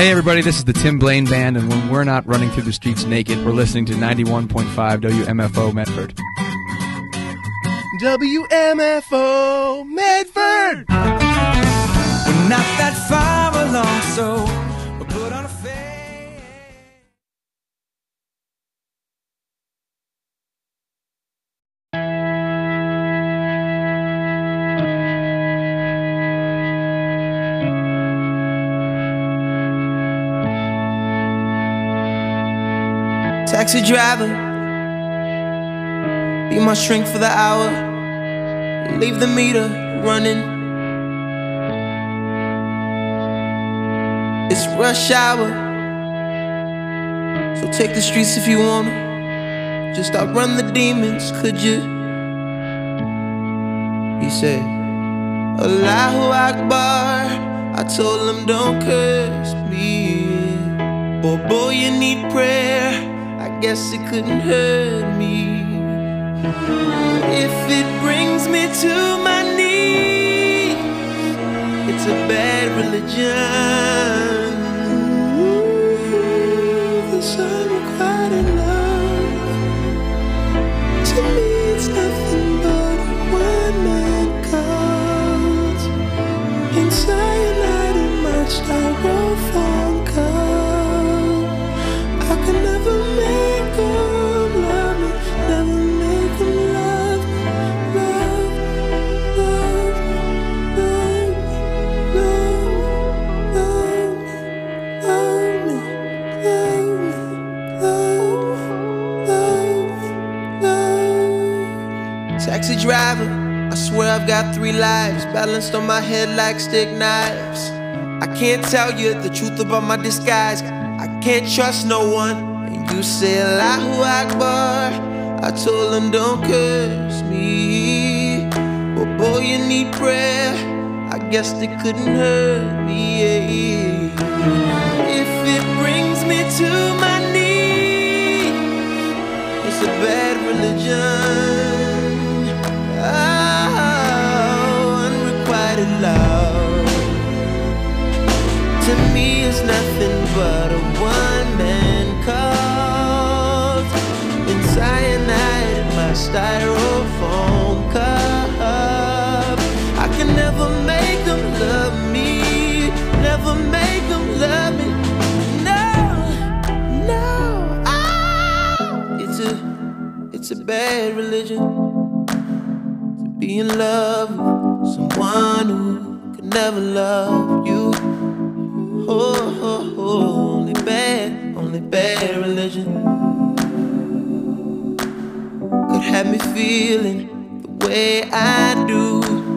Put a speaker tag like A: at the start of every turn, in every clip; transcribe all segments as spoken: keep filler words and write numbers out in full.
A: Hey everybody, this is the Tim Blaine Band, and when we're not running through the streets naked, we're listening to ninety-one point five W M F O Medford.
B: W M F O Medford!
C: We're not that far along, so we'll put on a face.
D: Taxi driver, be my shrink for the hour. Leave the meter running. It's rush hour, so take the streets if you wanna. Just outrun the demons, could you? He said, Allahu Akbar. I told him don't curse me. Boy, boy, you need prayer. I guess it couldn't hurt me. If it brings me to my knees, it's a bad religion. Ooh, this unrequited love, to me it's nothing but a one-man cult. In cyanide in my styrofoam cup, I can never make them love me, never make them love me, love, love, love, love, love, love me, love me, love, love, love. Taxi driver, I swear I've got three lives balanced on my head like stick knives. I can't tell you the truth about my disguise. I can't trust no one. And you say Allahu Akbar. I told him don't curse me. But boy, you need prayer. I guess they couldn't hurt me. If it brings me to my knees, it's a bad religion. Oh, unrequited love, to me it's nothing but a one-man cult. In cyanide in my styrofoam cup, I can never make them love me, never make them love me. No, no, ah, it's a, it's a bad religion to be in love with someone who could never love you. Oh, oh, oh, only bad, only bad religion could have me feeling the way I do.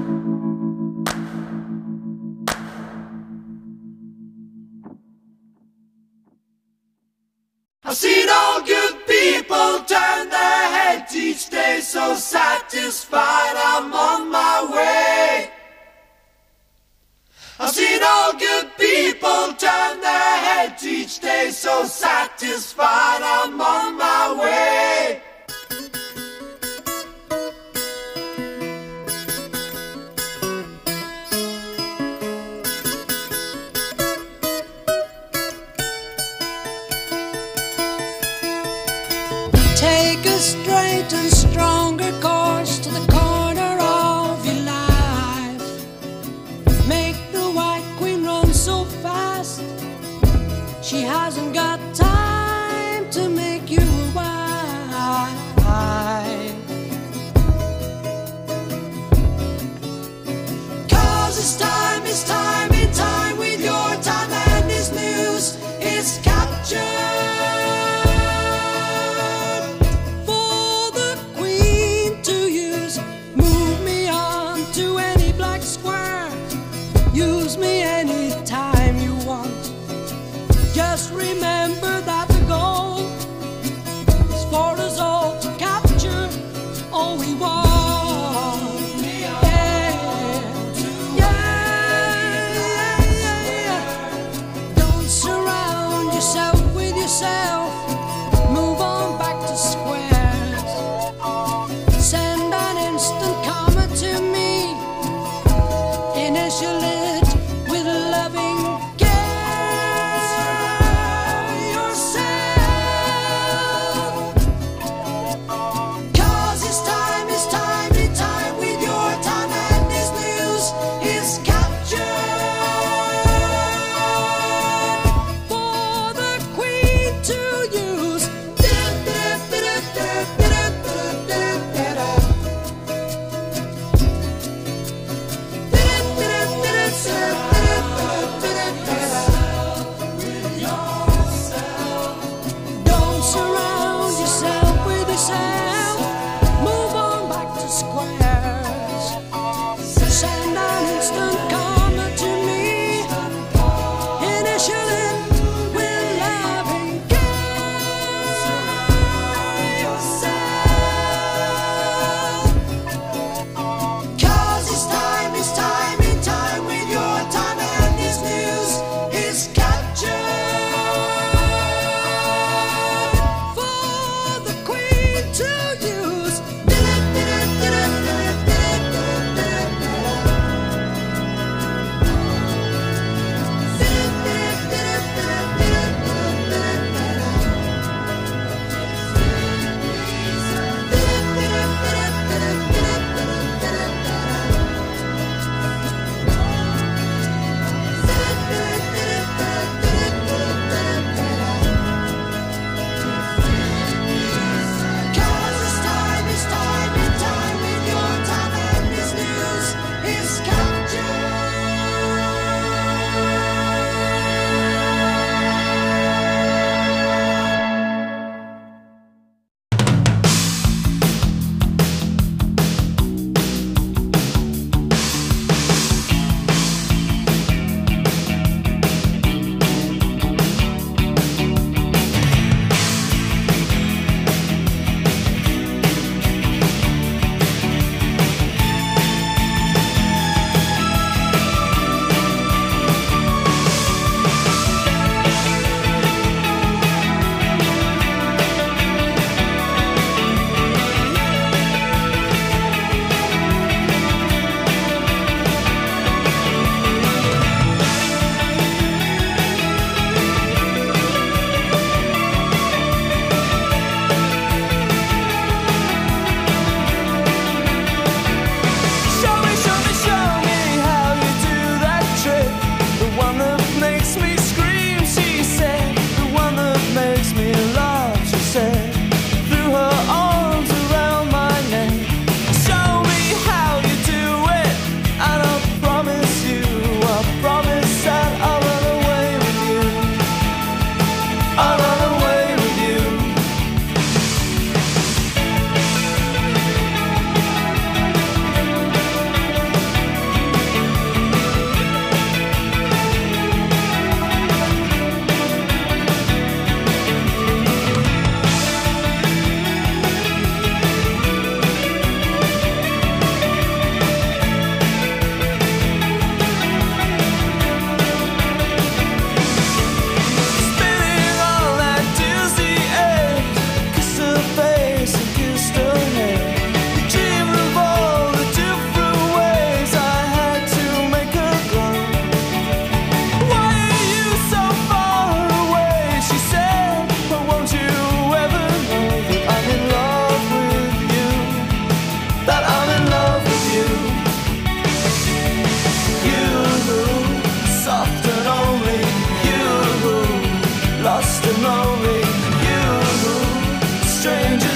E: I've seen all good people turn their heads each day, so satisfied I'm on my way. I've seen all good people turn their heads each day, so satisfied I'm on my way.
F: Take a straight and stronger course to the corner of your life. Make the White Queen run so fast, she hasn't got time to make you a wife. 'Cause it's time, it's time, in time with your time, and this news is captured. For the Queen to use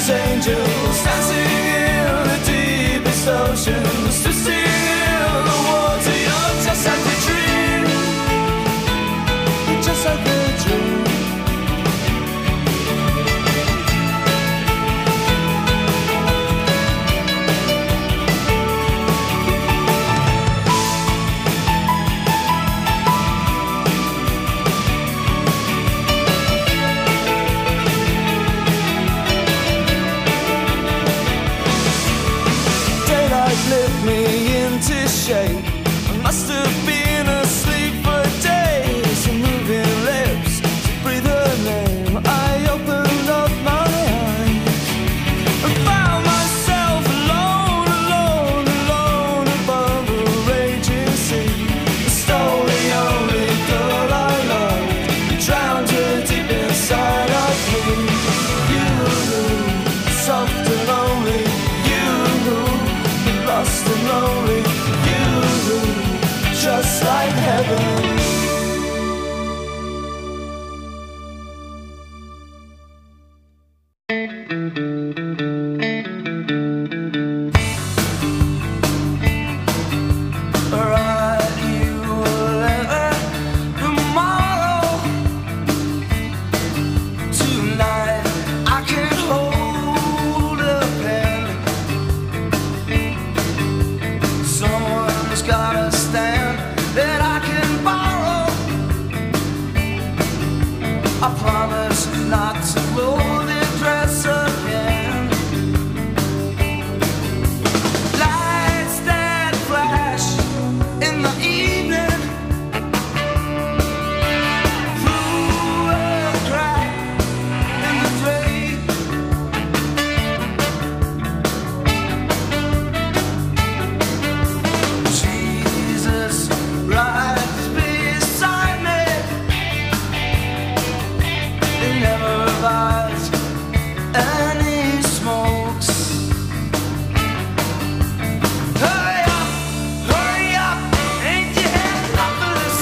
C: angels dancing in the deepest oceans, twisting in the water. You're just like a dream, just like a dream. Lift me into shape. I must have been asleep for days. Your moving lips to breathe her name. I opened up my eyes and found myself alone, alone, alone above a raging sea. I stole the only girl I loved, drowned her deep inside of me. You, soft and lonely, lost and lonely, you, just like heaven. Write you a letter tomorrow. Tonight I can't hold a pen. Someone's got a stand that I can borrow. I promise not to blow the dress again. Lights that flash in the evening through a crack in the drape. Jesus rides beside me. He never buys any smokes. Hurry up, hurry up, ain't you had enough of this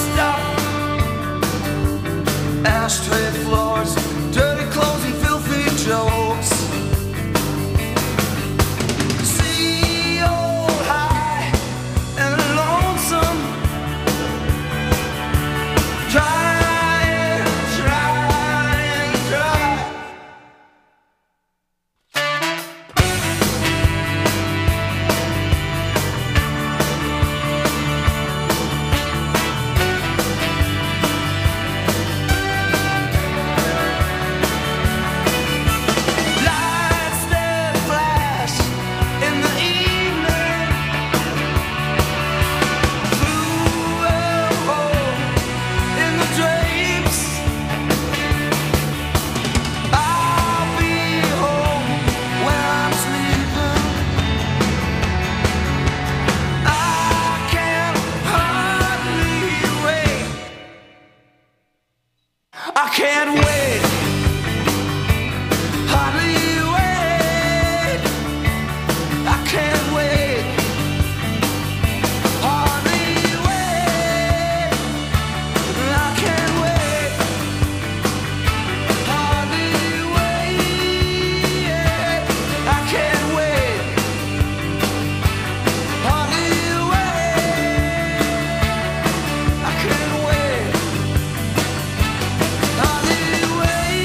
C: stuff? Ashtray floors, dirty clothes and filthy jokes. See old high and lonesome, try and try and try. Lights that flash in the evening through a hole in the drapes. I'll be home when I'm sleeping. I can't hardly wait. I can't wait. Hardly wait. I can't wait. Hardly wait. I can't wait. Hardly wait. I can't wait. Hardly wait. I can't wait. Hardly wait.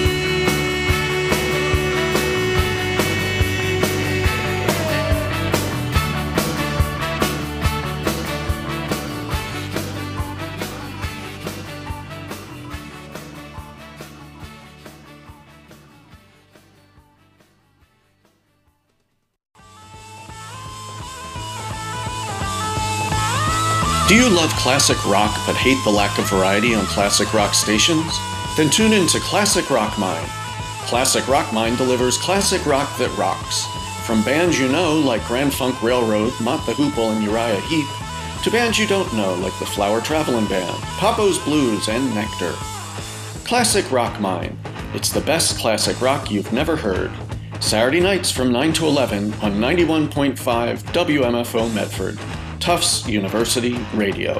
G: Do you love classic rock but hate the lack of variety on classic rock stations? Then tune in to Classic Rock Mine. Classic Rock Mine delivers classic rock that rocks. From bands you know like Grand Funk Railroad, Mott the Hoople, and Uriah Heep, to bands you don't know like the Flower Travelin' Band, Papo's Blues, and Nectar. Classic Rock Mine. It's the best classic rock you've never heard. Saturday nights from nine to eleven on ninety-one point five W M F O Medford. Tufts University Radio.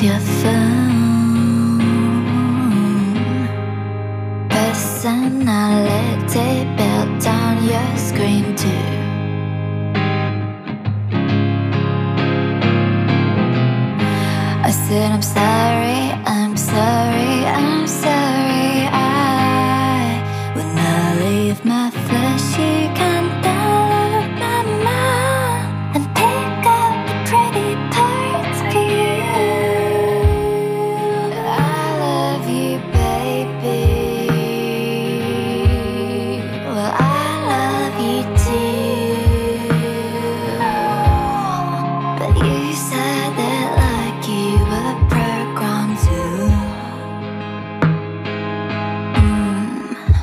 H: your phone. Personality built on your screen too. I said I'm sorry, I'm sorry, I'm sorry. I will not leave my fleshy kind down my mind and pick up the pretty parts for you. I love you, baby. Well, I love you too. But you said that like you were programmed to. Mm.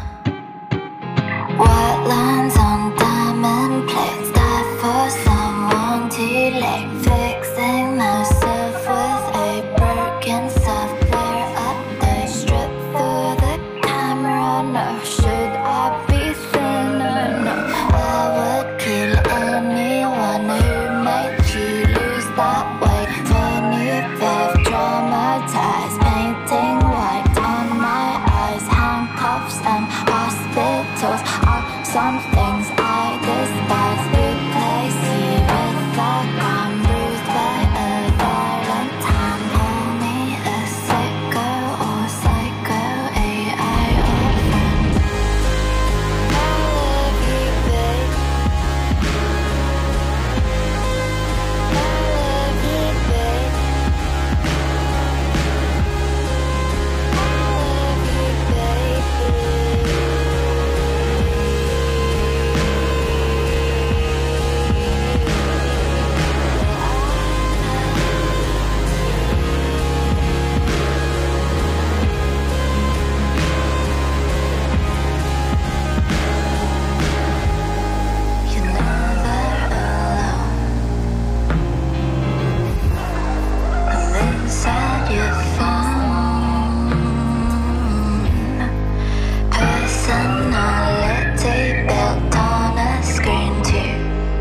H: White lines on diamond plates, die for someone too late. Fixing myself with a broken software update. Strip for the camera, no. Should I be thinner? No. I would kill anyone who made you lose that weight. When you felt traumatized, painting white on my eyes. Handcuffs and hospitals are some things I despise. Replace you with a gun, bruised by a violent time. Call me a sicko or psycho, A I or friend. I love you, babe. I love you, babe. You're never alone. I'm inside your phone. Personality built on a screen too.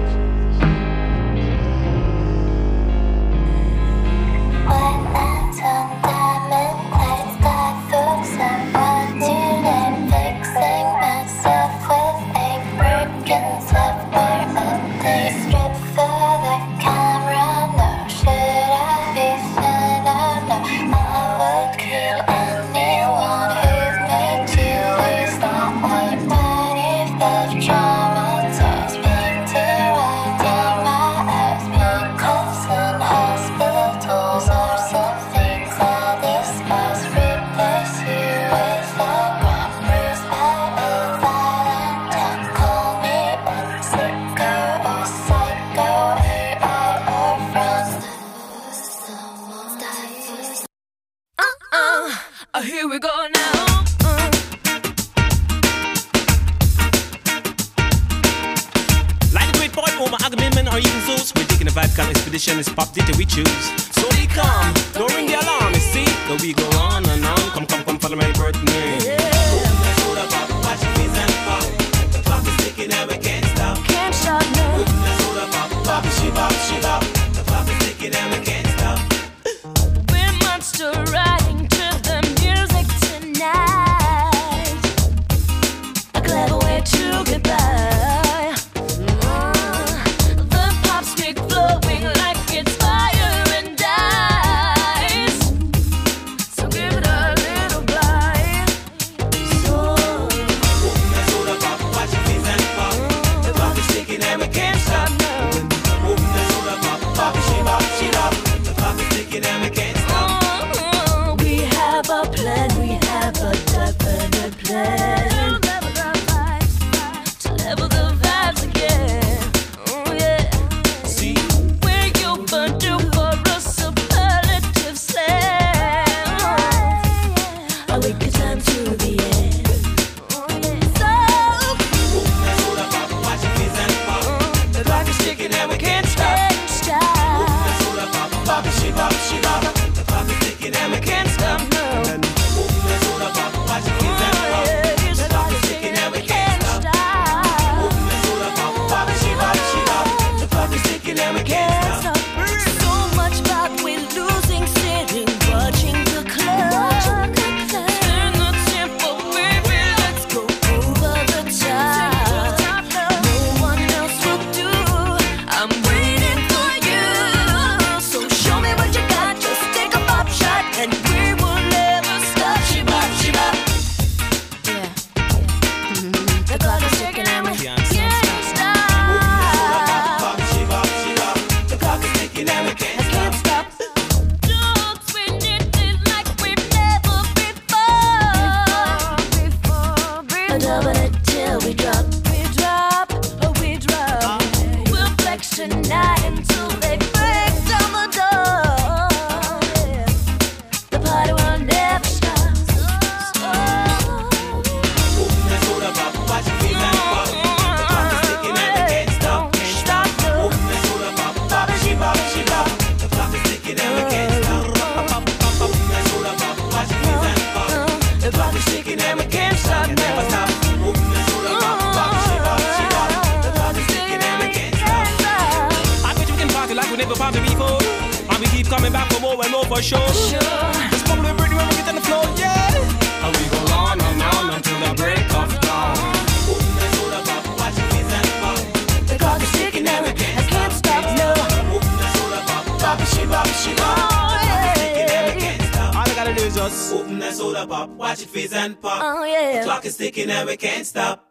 H: White lines on diamond plates, die for someone to name. Fixing myself with a broken software update. Strip for the camera, no. Should I be thinner? No. I would kill anyone who made you lose that weight. When you felt traumatized, painted right in my eyes. Handcuffs and hospitals are some things I despise. Replace you with a gun, bruised by a violent time. Call me a sicko or psycho, A I or friend.
F: Uh-uh, uh, here we go now. Uh.
I: Like the great boy Omar Agamemnon or even Zeus, we're taking a Vatican expedition, it's pop data we choose. So we come, don't ring the alarm, you see, that we go on and on. Come, come, come, follow my birthday.
F: Yeah.
I: Watch your face and pop. The clock is ticking and we can't stop.
F: Can't stop now.
I: Pop, she bop, she bop. The clock is ticking and we can't stop.
F: We're monster riding to the music tonight. A clever way to get by. Uh, the pop stick flowing like it's fire and die.
I: I know for sure. Sure. It's probably pretty when we get on the floor, yeah. And we go on and on until the break of dawn. Open the soda pop, watch it fizz and pop.
F: The clock is ticking and I can't stop, no.
I: Open the soda pop,
F: Bop it, she, bop it, she, bop.
I: all I gotta do is just open that soda pop, watch it fizz and pop.
F: Oh yeah.
I: The clock is ticking and we can't stop.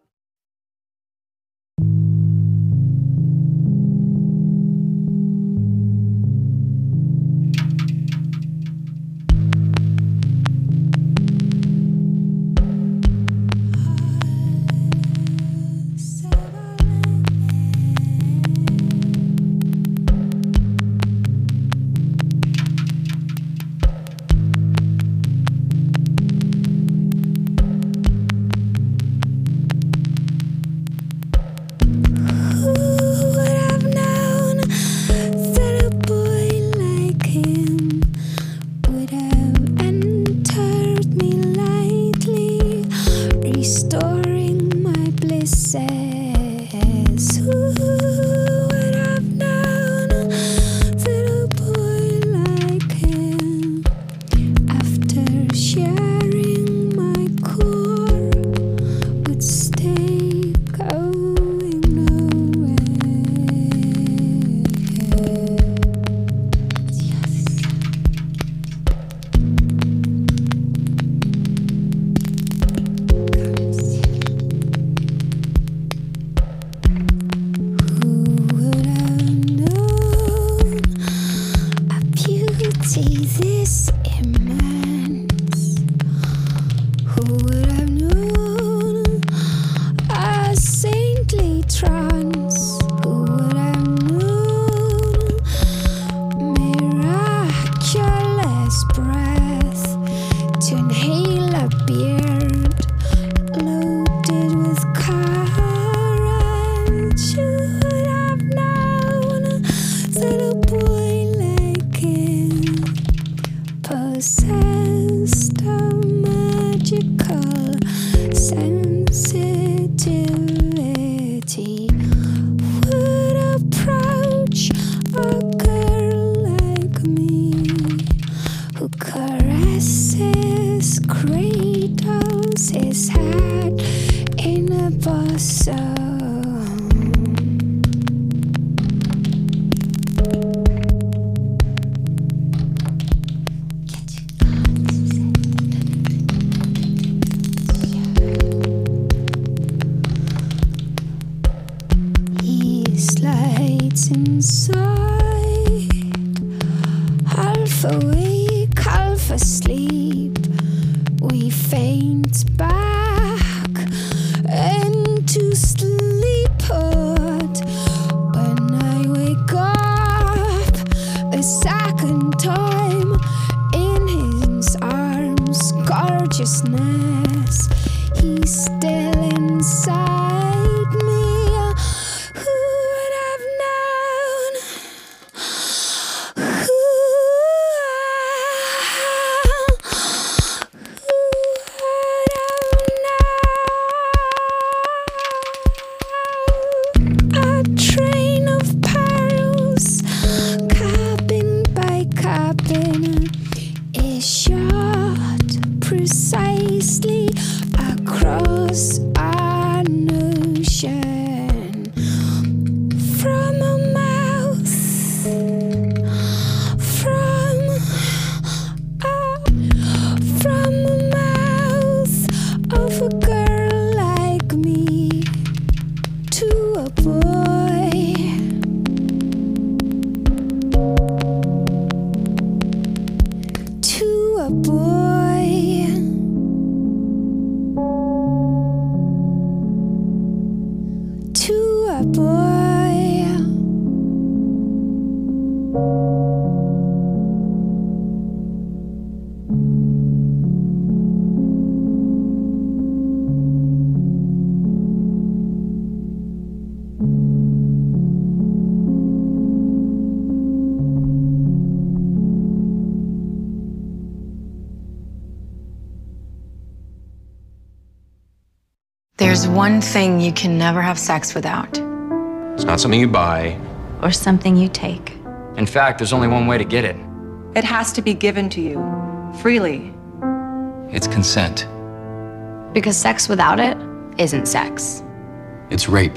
J: There's one thing you can never have sex without.
K: It's not something you buy.
J: Or something you take.
K: In fact, there's only one way to get it. It has to be given to you, freely.
L: It's consent.
J: Because sex without it isn't sex.
L: It's rape.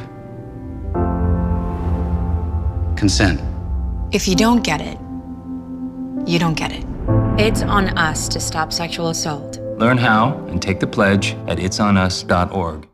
L: Consent.
J: If you don't get it, you don't get it. It's on us to stop sexual assault.
L: Learn how and take the pledge at its on us dot org.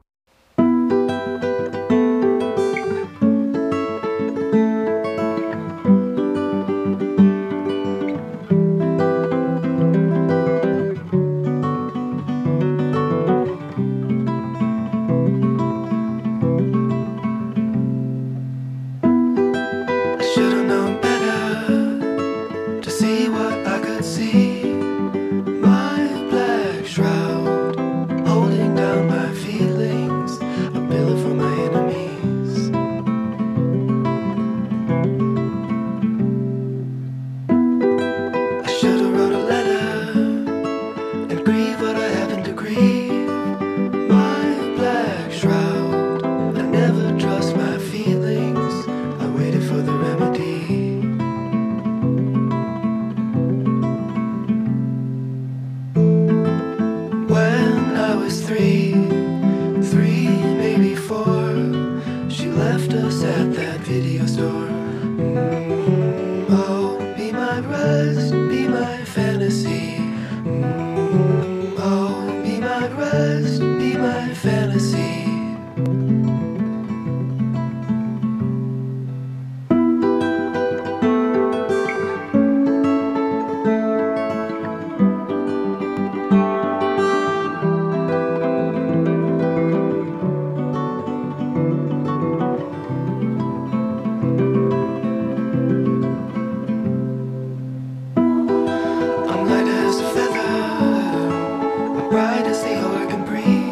C: Bright as the organ breeze.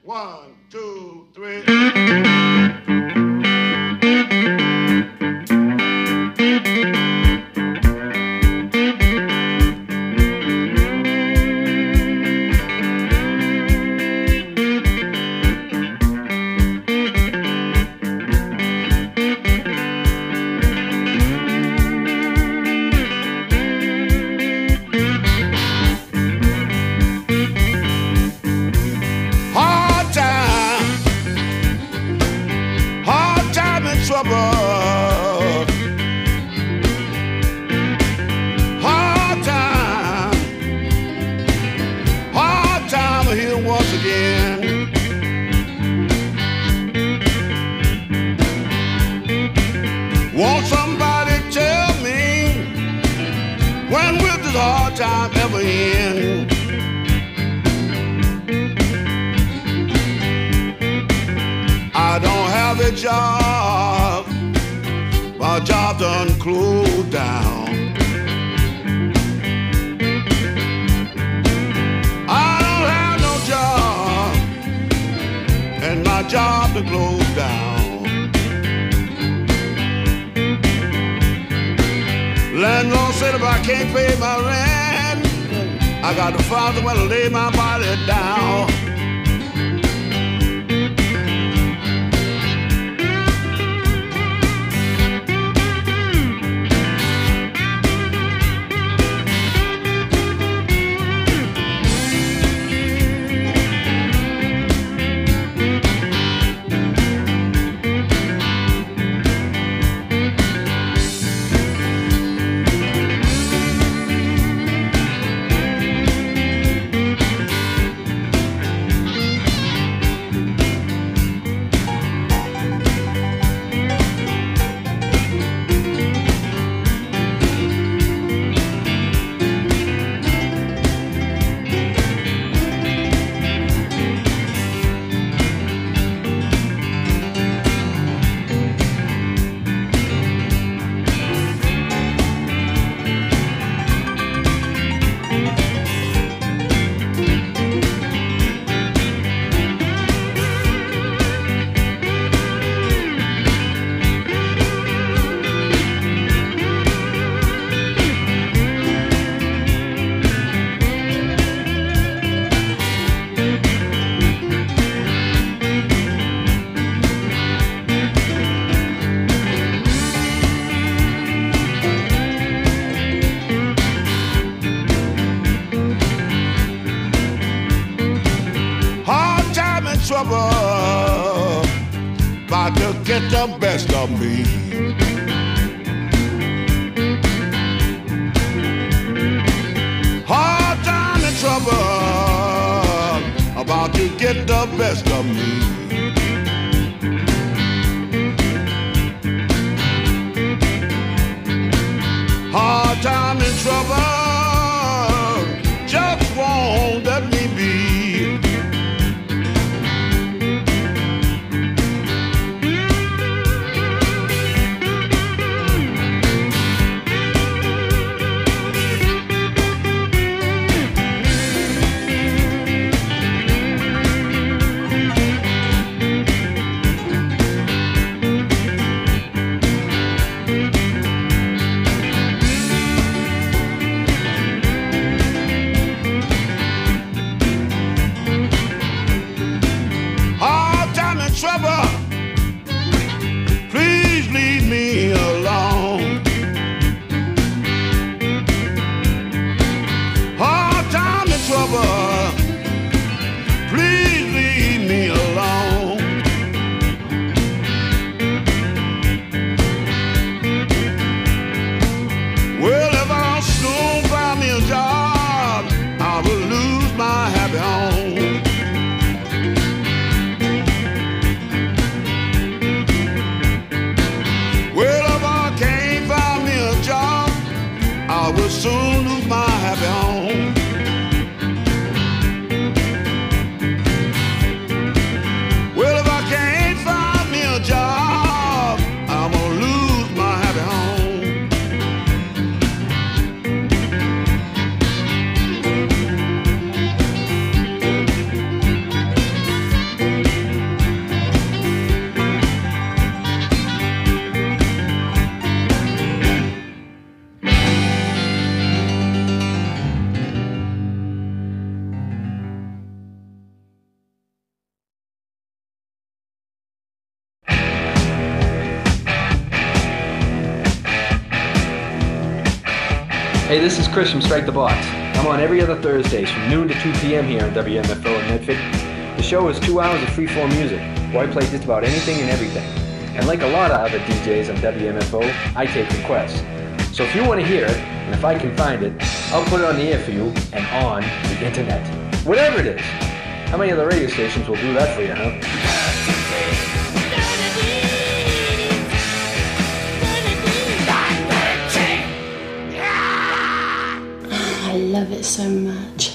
E: One, two, three. Won't somebody tell me when will this hard time ever end? I don't have a job, my job done closed down. I don't have no job, and my job done closed down. Landlord said if I can't pay my rent, I got to find somewhere to lay my body down. Trouble about to get the best of me. Hard time and trouble about to get the best of me. Hard time and trouble just won't let me be.
M: Hey, this is Chris from Strike the Box. I'm on every other Thursdays from noon to two p.m. here on W M F O in Medford. The show is two hours of free-form music, where I play just about anything and everything. And like a lot of other D Js on W M F O, I take requests. So if you want to hear it, and if I can find it, I'll put it on the air for you and on the internet. Whatever it is. How many other radio stations will do that for you, huh?
N: I love it so much.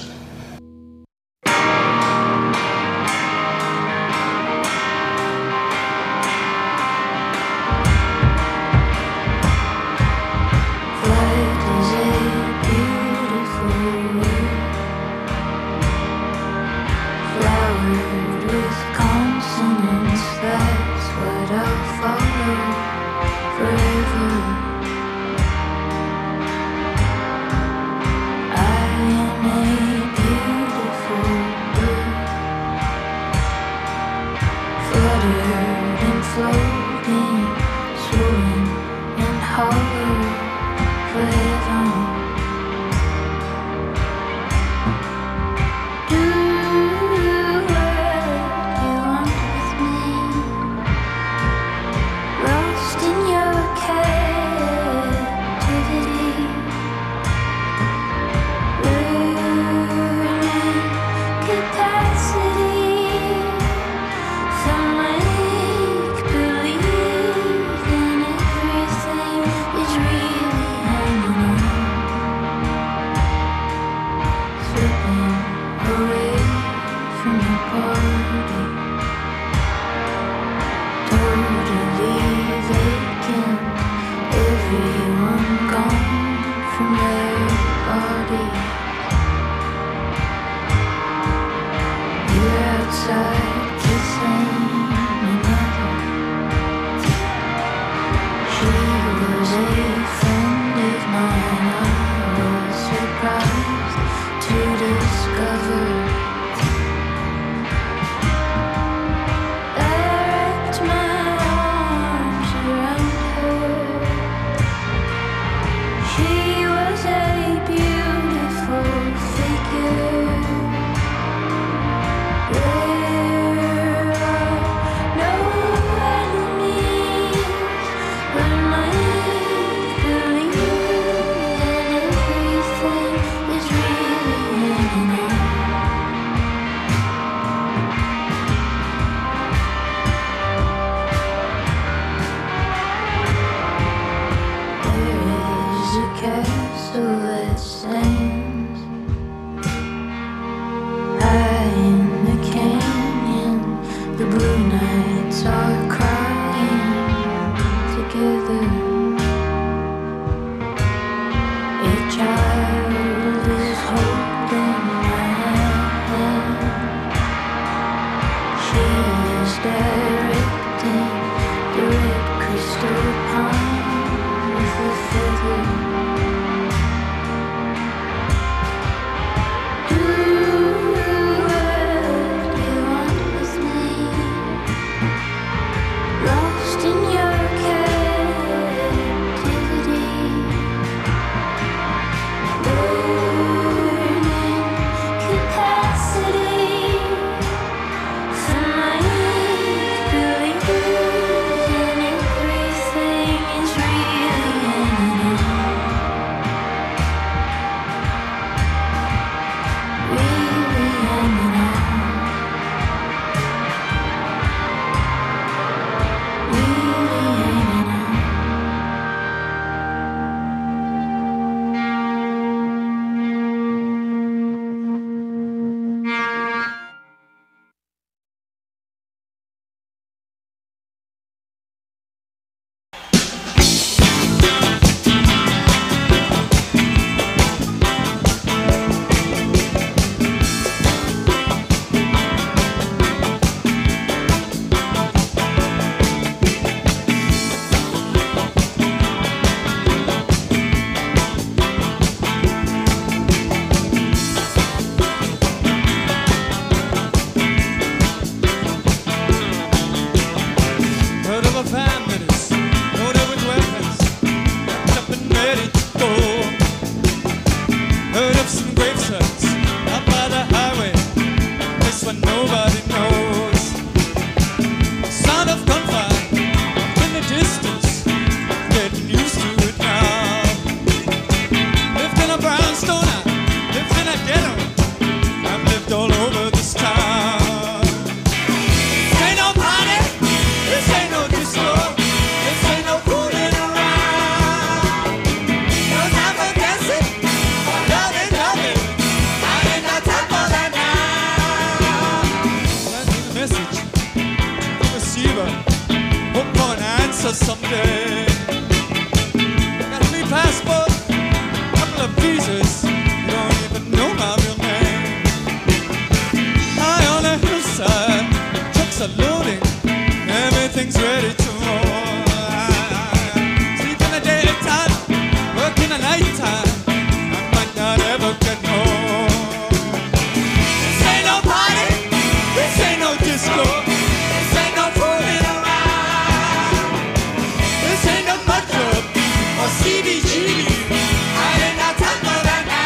C: kiss her someday. Got a free passport, couple of visas. You don't even know my real name. High on a hillside, trucks are loading, everything's ready to roll. Sleep in the daytime, work in the nighttime. I might not ever get home. This ain't no party, this ain't no disco, this ain't no fooling around. This ain't no mud club or C B G. I ain't got time for that now.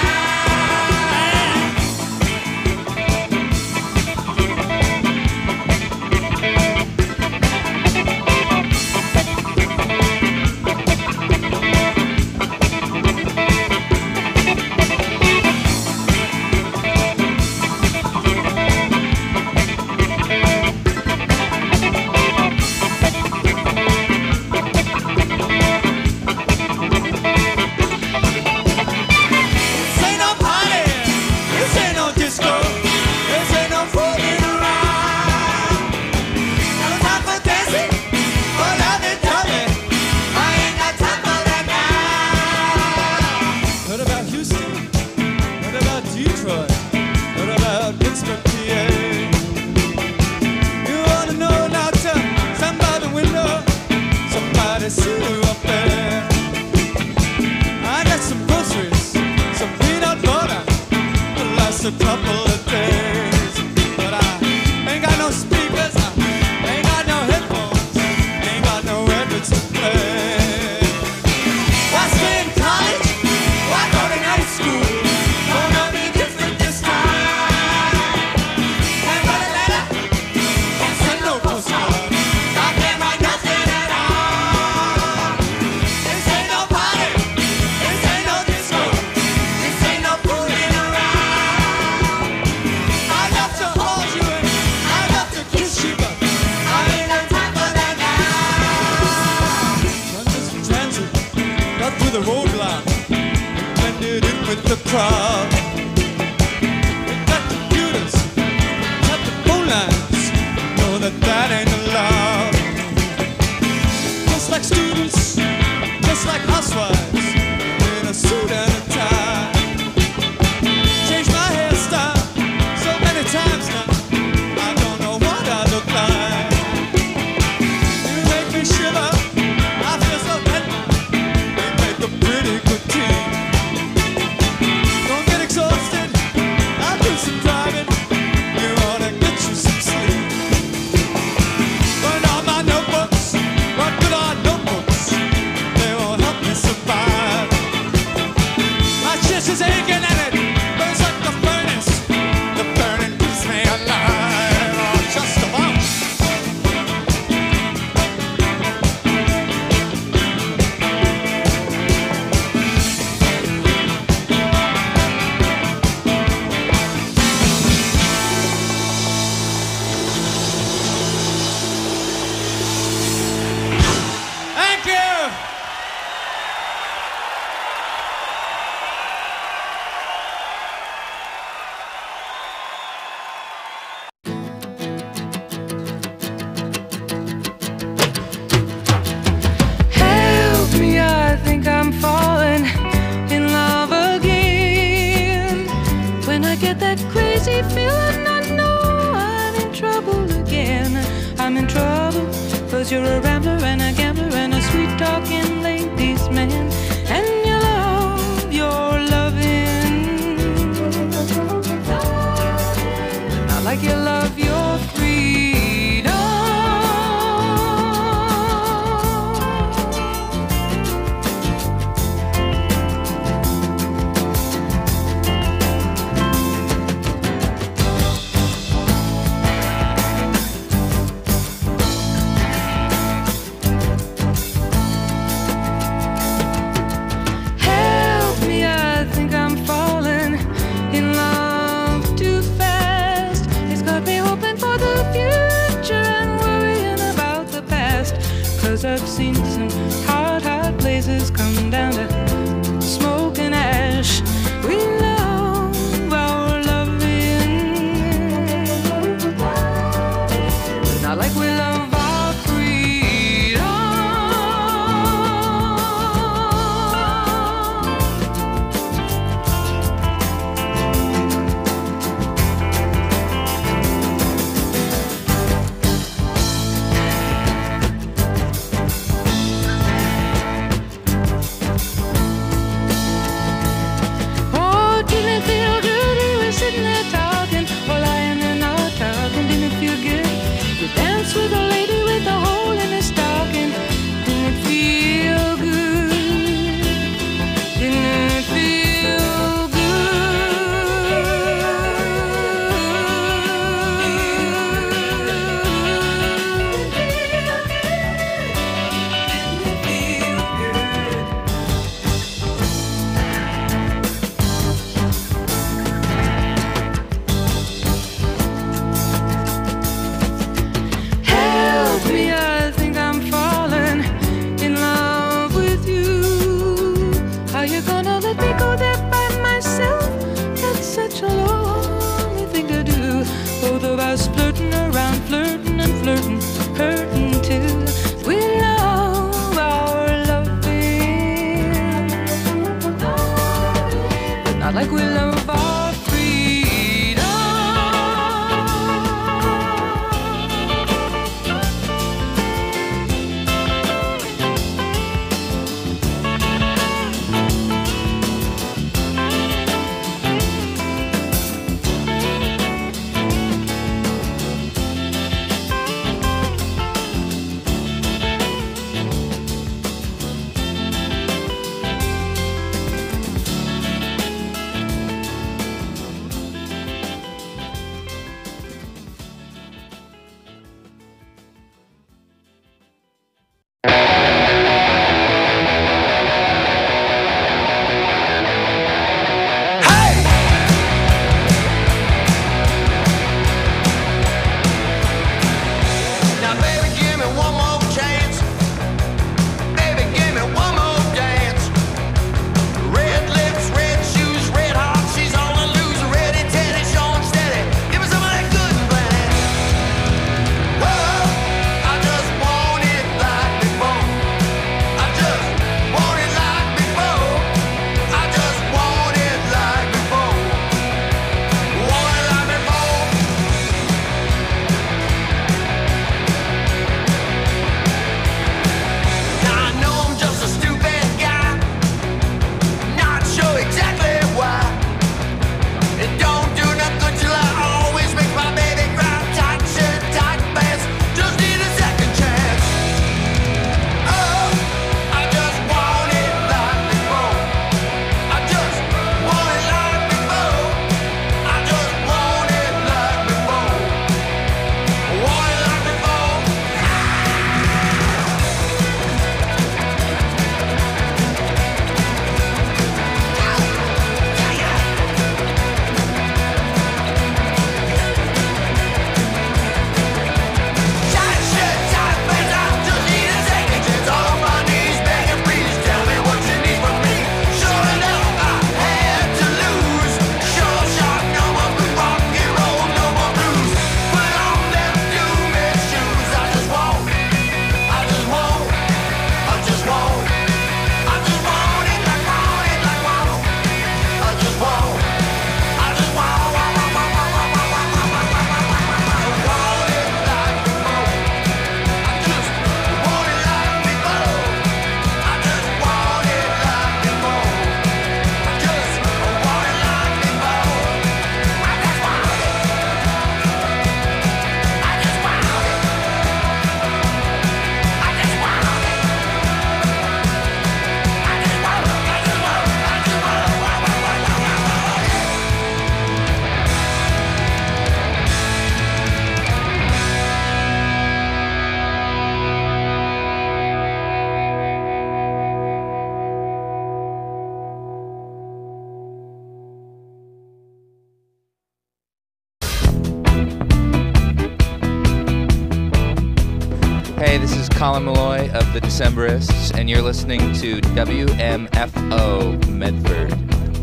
C: This ain't no party, this ain't no disco, this ain't no fooling around. No time for dancing or lovey-dovey. I ain't got time for that now. What about Houston? What about Detroit? What about Pittsburgh, P A? You wanna know now? Tell stand by the window. Somebody see you up there. I got some groceries, some peanut butter to last a couple of days. But I ain't got no speakers, I ain't got no headphones, ain't got no records to play. Why stay in college? Why go to night school? Gonna be different this time. Can't write a letter, can't send no postcard. I can't write nothing at all. This ain't no party, this ain't no disco, this ain't no fooling around. I love to hold you and I love to kiss you, but I ain't got time for that now. London's in transit, got through the roadblock, blended in with the crowd. We got computers, got the phone lines, know that that ain't allowed. Just like students, just like housewives, in a suit and a tie. Changed my hairstyle so many times now, I don't know what I look like. You make me shiver, I feel so dead. We make a pretty good team. Don't get exhausted, I'll do some driving. You ought to get you some sleep. Burn all my notebooks, what good are notebooks? They won't help me survive. My chest is aching and it burns like the furnace. The burning keeps me alive, oh, just about. Thank you.
F: Help me, I think I'm falling in love again. When I get that crazy feeling, I know I'm in trouble again. I'm in trouble, cause you're a rambler and a gambler and a sweet talking ladies man. And you love your loving, not like you love your freedom. Help me, I think I'm falling in love too fast. It's got me hoping for the future and worrying about the past. Cause I've seen some hot, hot places come down to smoke and ash. We love our loving, not like we love our freedom.
O: Hey, this is Colin Malloy of the Decemberists, and you're listening to W M F O Medford.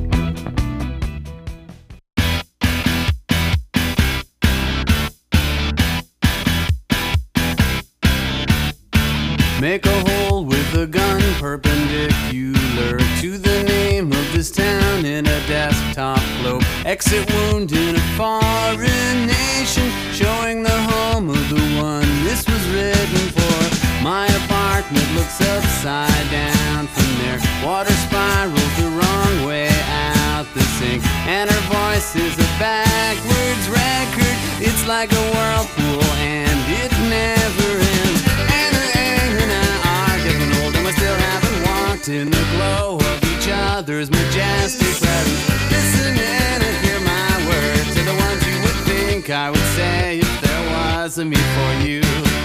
P: Make a hole with a gun perpendicular to the name of this town in a desktop globe. Exit wound in a foreign nation, showing the home of the one this was written for. My apartment looks upside down from there. Water spirals the wrong way out the sink, and her voice is a backwards record. It's like a whirlpool and it never ends. Still haven't walked in the glow of each other's majestic presence. Listen in and hear my words, to the ones you would think I would say if there was a me for you.